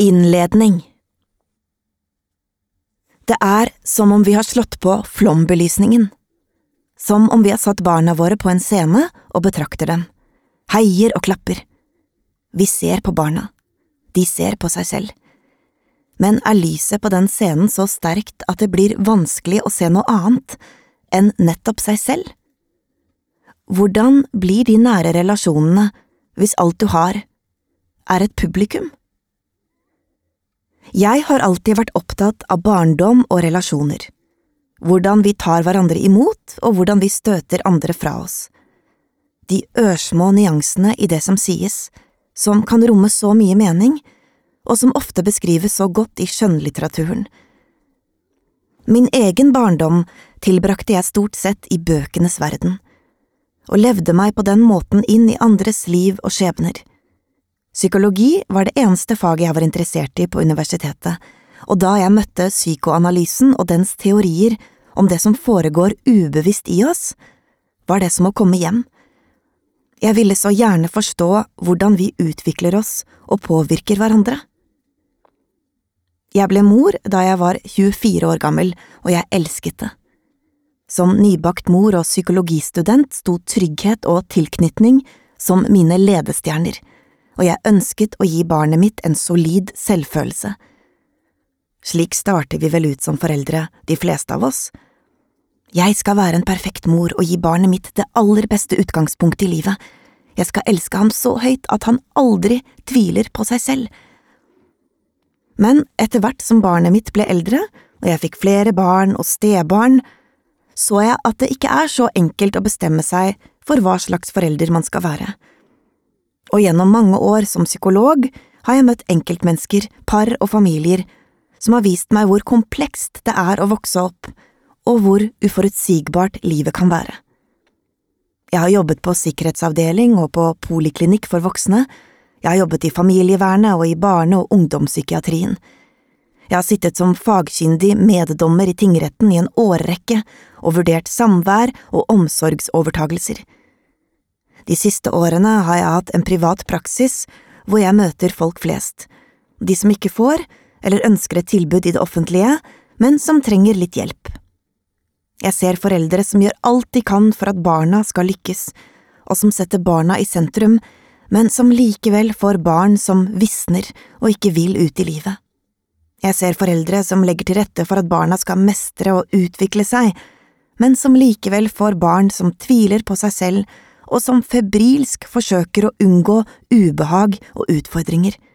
Innledning. Det som om vi har slått på flombelysningen. Som om vi har satt barna våre på en scene og betrakter dem. Heier og klapper. Vi ser på barna. De ser på seg selv. Men lyset på den scenen så sterkt at det blir vanskelig å se noe annet enn nettopp seg selv? Hvordan blir de nære relasjonene hvis alt du har et publikum? Jeg har alltid vært opptatt av barndom og relasjoner. Hvordan vi tar hverandre imot, og hvordan vi støter andre fra oss. De ørsmå nyansene i det som sies, som kan romme så mye mening, og som ofte beskrives så godt i skjønnlitteraturen. Min egen barndom tilbrakte jeg stort sett i bøkenes verden, og levde meg på den måten inn i andres liv og skjebner. Psykologi var det eneste faget jeg var interessert i på universitetet, og da jeg møtte psykoanalysen og dens teorier om det som foregår ubevisst i oss, var det som å komme hjem. Jeg ville så gjerne forstå hvordan vi utvikler oss og påvirker hverandre. Jeg ble mor da jeg var 24 år gammel, og jeg elsket det. Som nybakt mor og psykologistudent sto trygghet og tilknytning som mine ledestjerner, og jeg ønsket å gi barnet mitt en solid selvfølelse. Slik starter vi vel ut som foreldre, de fleste av oss. Jeg skal være en perfekt mor og gi barnet mitt det aller beste utgangspunktet i livet. Jeg skal elske ham så høyt at han aldri tviler på seg selv. Men etter hvert som barnet mitt ble eldre, og jeg fikk flere barn og stebarn, så jeg at det ikke så enkelt å bestemme seg for hva slags forelder man skal være. Og gjennom mange år som psykolog har jeg møtt enkeltmennesker, par og familier som har vist meg hvor komplekst det å vokse opp, og hvor uforutsigbart livet kan være. Jeg har jobbet på sikkerhetsavdeling og på poliklinikk for voksne, jeg har jobbet i familievernet og i barne- og ungdomspsykiatrien. Jeg har sittet som fagkyndig meddommer i tingretten i en årrekke og vurdert samvær og omsorgsovertagelser. De siste årene har jeg hatt en privat praksis hvor jeg møter folk flest, de som ikke får eller ønsker et tilbud i det offentlige, men som trenger litt hjelp. Jeg ser foreldre som gjør alt de kan for at barna skal lykkes, og som setter barna i sentrum, men som likevel får barn som visner og ikke vil ut i livet. Jeg ser foreldre som legger til rette for at barna skal mestre og utvikle seg, men som likevel får barn som tviler på seg selv, og som febrilsk forsøker å unngå ubehag og utfordringer.